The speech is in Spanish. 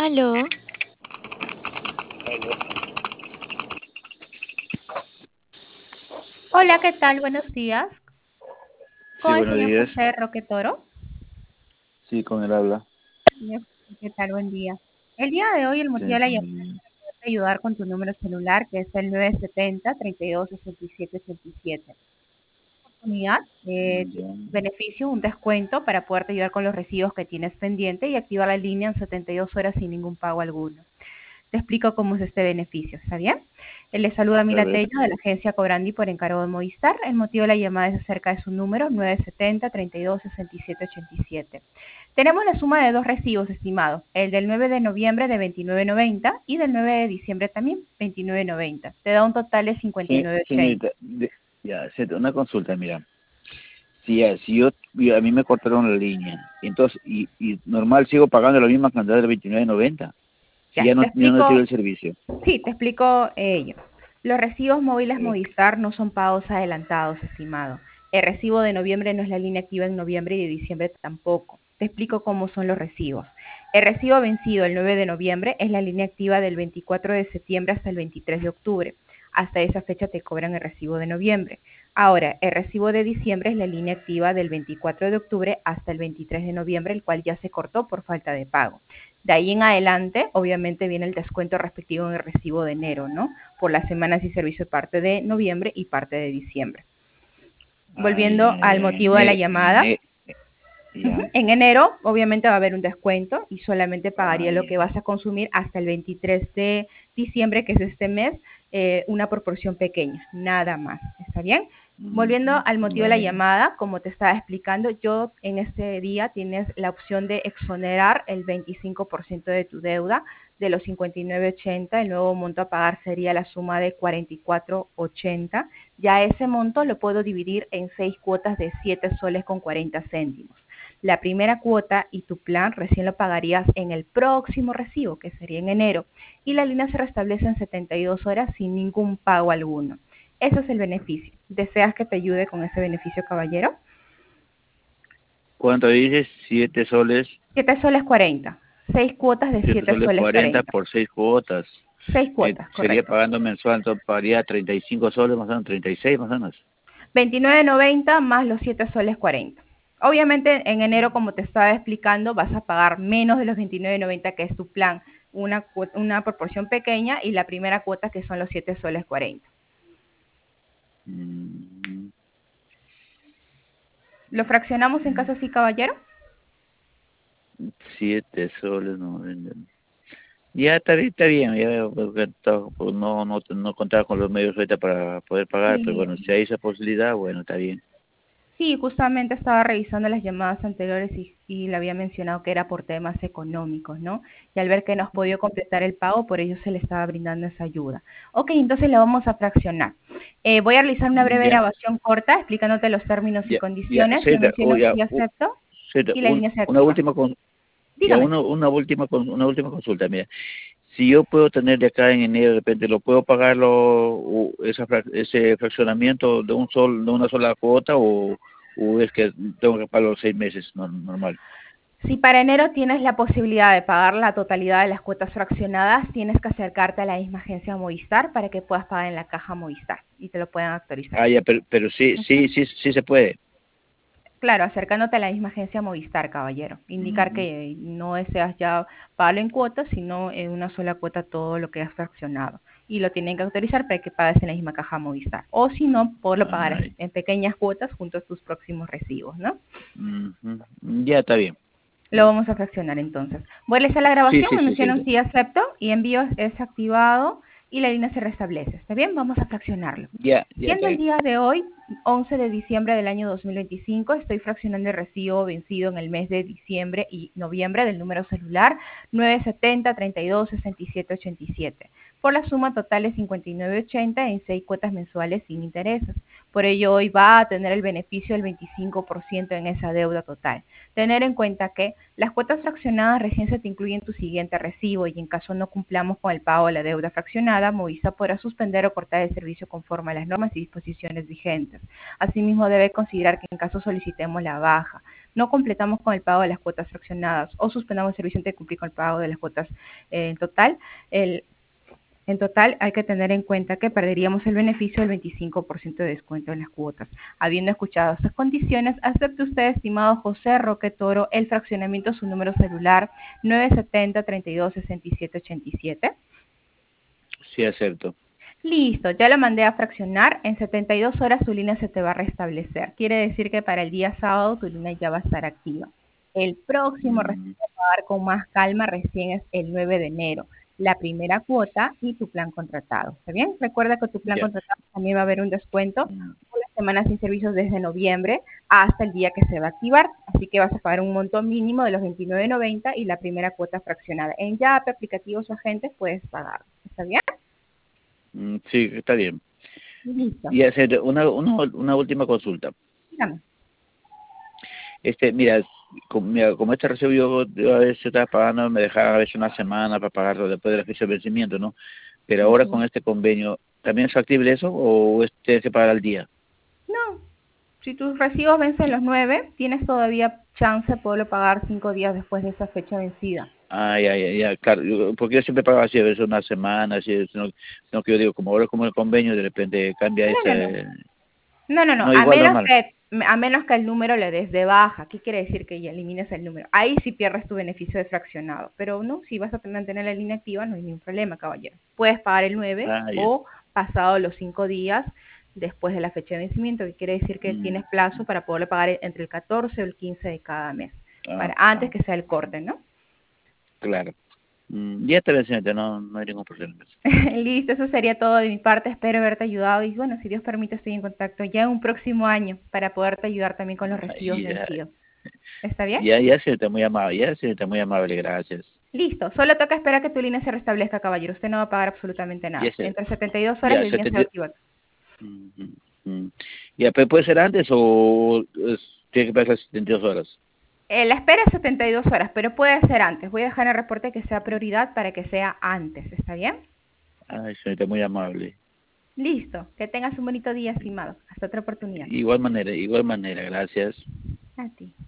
Aló, Hola, ¿qué tal? Buenos días. sí, Con el buenos señor días. José Roque Toro. Sí, con él habla. Señor José, ¿qué tal? Buen día. El día de hoy el motivo Sí, de la llamada mm, es ayudar con tu número celular, que es el 970-326787. Oportunidad, ya. beneficio, un descuento para poderte ayudar con los recibos que tienes pendiente y activar la línea en 72 horas sin ningún pago alguno. Te explico cómo es este beneficio, ¿está bien? Le saluda A Mila ver. Tello de la agencia Cobrandi por encargo de Movistar. El motivo de la llamada es acerca de su número 970-326787. Tenemos la suma de dos recibos, estimado, el del 9 de noviembre de 29.90 y del 9 de diciembre también 29.90. Te da un total de Sí, 59.80. señorita, ya, una consulta, mira. Si a mí me cortaron la línea, entonces, y normal sigo pagando la misma cantidad de 29.90, si Ya, ya te no tiro explico. el servicio. Sí, te explico ello. Los recibos móviles A ver. Movistar no son pagos adelantados, estimado. El recibo de noviembre no es la línea activa en noviembre y de diciembre tampoco. Te explico cómo son los recibos. El recibo vencido el 9 de noviembre es la línea activa del 24 de septiembre hasta el 23 de octubre. Hasta esa fecha te cobran el recibo de noviembre. Ahora, el recibo de diciembre es la línea activa del 24 de octubre hasta el 23 de noviembre, el cual ya se cortó por falta de pago. De ahí en adelante, obviamente, viene el descuento respectivo en el recibo de enero, ¿no? Por las semanas y servicio parte de noviembre y parte de diciembre. Ah, Volviendo ya, al ya, motivo de la llamada, ya. en enero, obviamente, va a haber un descuento y solamente Ah, pagaría lo que ya. vas a consumir hasta el 23 de diciembre, que es este mes, una proporción pequeña, nada más. ¿Está bien? Volviendo al motivo de la Ya, ya. llamada, como te estaba explicando, yo en este día tienes la opción de exonerar el 25% de tu deuda de los 59.80. El nuevo monto a pagar sería la suma de 44.80. Ya ese monto lo puedo dividir en 6 cuotas de 7 soles con 40 céntimos. La primera cuota y tu plan recién lo pagarías en el próximo recibo, que sería en enero, y la línea se restablece en 72 horas sin ningún pago alguno. Eso es el beneficio. ¿Deseas que te ayude con ese beneficio, caballero? ¿Cuánto dices? 7 soles. 7 soles 40. 6 cuotas de siete 7 soles soles 40 40. por 6 cuotas. 6 cuotas, Sería correcto. pagando mensual, entonces pagaría 35 soles, más o menos, 36 más o menos. 29.90 más los 7 soles 40. Obviamente en enero, como te estaba explicando, vas a pagar menos de los 29.90 que es tu plan, una proporción pequeña, y la primera cuota que son los 7 soles 40. Mm, ¿Lo fraccionamos en mm, caso así, caballero? 7 soles, no. Ya está bien, ya veo, porque pues, no contaba con los medios ahorita para poder pagar, pero Sí, bueno, si hay esa posibilidad, bueno, está bien. sí, justamente estaba revisando las llamadas anteriores y le había mencionado que era por temas económicos, ¿no? Y al ver que no has podido completar el pago, por ello se le estaba brindando esa ayuda. Ok, entonces la vamos a fraccionar. Voy a realizar una breve Ya, grabación corta explicándote los términos y ya, condiciones. Me Zeta, mencionan si acepto Zeta, y la línea se una activa. última ya Dígame. una última consulta, mira. Si yo puedo tener de acá en enero, de repente, ¿lo puedo pagar ese fraccionamiento de una sola cuota o es que tengo que pagar los 6 meses normal? Si para enero tienes la posibilidad de pagar la totalidad de las cuotas fraccionadas, tienes que acercarte a la misma agencia Movistar para que puedas pagar en la caja Movistar y te lo puedan actualizar. Ah, ya, pero sí, Ujú. sí se puede. Claro, acercándote a la misma agencia Movistar, caballero. Indicar Ujú. que no deseas ya pagarlo en cuotas, sino en una sola cuota todo lo que has fraccionado. Y lo tienen que autorizar para que pagues en la misma caja Movistar. O si no, podlo pagar Ay, en pequeñas cuotas junto a tus próximos recibos, ¿no? ujú. Ya está bien. Lo vamos a fraccionar entonces. Voy a realizar la grabación, me Sí, mencionan ahorita. si acepto y envío es activado y la línea se restablece. ¿Está bien? Vamos a fraccionarlo. Ya Siendo está el bien. día de hoy, 11 de diciembre del año 2025, estoy fraccionando el recibo vencido en el mes de diciembre y noviembre del número celular 970-32-6787 por la suma total de 59.80 en 6 cuotas mensuales sin intereses. Por ello, hoy va a tener el beneficio del 25% en esa deuda total. Tener en cuenta que las cuotas fraccionadas recién se te incluyen en tu siguiente recibo y en caso no cumplamos con el pago de la deuda fraccionada, Movisa podrá suspender o cortar el servicio conforme a las normas y disposiciones vigentes. meses. Asimismo, debe considerar que en caso solicitemos la baja, no completamos con el pago de las cuotas fraccionadas o suspendamos el servicio antes de cumplir con el pago de las cuotas en total, en total, hay que tener en cuenta que perderíamos el beneficio del 25% de descuento en las cuotas. Habiendo escuchado estas condiciones, acepte usted, estimado José Roque Toro, el fraccionamiento a su número celular 970-32-6787. Sí, acepto. Listo, ya lo mandé a fraccionar. En 72 horas tu línea se te va a restablecer. Quiere decir que para el día sábado tu línea ya va a estar activa. El próximo recibo Mm, a pagar con más calma recién es el 9 de enero. La primera cuota y tu plan contratado. ¿Está bien? Recuerda que tu plan ya. contratado también va a haber un descuento Mm, por las semanas sin servicios desde noviembre hasta el día que se va a activar. Así que vas a pagar un monto mínimo de los 29.90 y la primera cuota fraccionada. En Yape, aplicativos o agentes puedes pagar. ¿Está bien? sí, está bien. Listo. Y hacer una última consulta. Dígame. Mira, como este recibo yo a veces estaba pagando, me dejaba a veces una semana para pagarlo después de la fecha de vencimiento, ¿no? Pero ahora Ujú. con este convenio, ¿también es factible eso o tienes que pagar al día? No, si tus recibos vencen los 9, tienes todavía chance de poderlo pagar 5 días después de esa fecha vencida. Ah, ya, claro, porque yo siempre pagaba así, a veces una semana, así, sino que yo digo, como ahora como el convenio, de repente cambia No, no, no. ese, No, no, a igual menos normal. que el número le des de baja. ¿Qué quiere decir que ya elimines el número? Ahí sí pierdes tu beneficio de fraccionado. Pero no, si vas a mantener la línea activa, no hay ningún problema, caballero. Puedes pagar el 9 Ah, ya. o pasado los 5 días después de la fecha de vencimiento, que quiere decir que Mm, tienes plazo para poderle pagar entre el 14 o el 15 de cada mes, ah, para antes ah, que sea el corte, ¿no? claro. Ya está bien, señorita, no hay ningún problema. Listo, eso sería todo de mi parte. Espero haberte ayudado y bueno, si Dios permite, estoy en contacto ya en un próximo año para poderte ayudar también con los recibos Ya, vencidos. ¿Está bien? ya, señorita, muy amable, señorita, muy amable, gracias. Listo, solo toca esperar que tu línea se restablezca, caballero. Usted no va a pagar absolutamente Ya, nada. se, Entre 72 horas ya, la línea se va a activar. Ujú, ujú. Ya, pero puede ser antes o tiene que pasar las 72 horas. La espera es 72 horas, pero puede ser antes. Voy a dejar en el reporte que sea prioridad para que sea antes. ¿Está bien? Ay, señorita, muy amable. Listo. Que tengas un bonito día, estimado. Hasta otra oportunidad. Igual manera, gracias. A ti.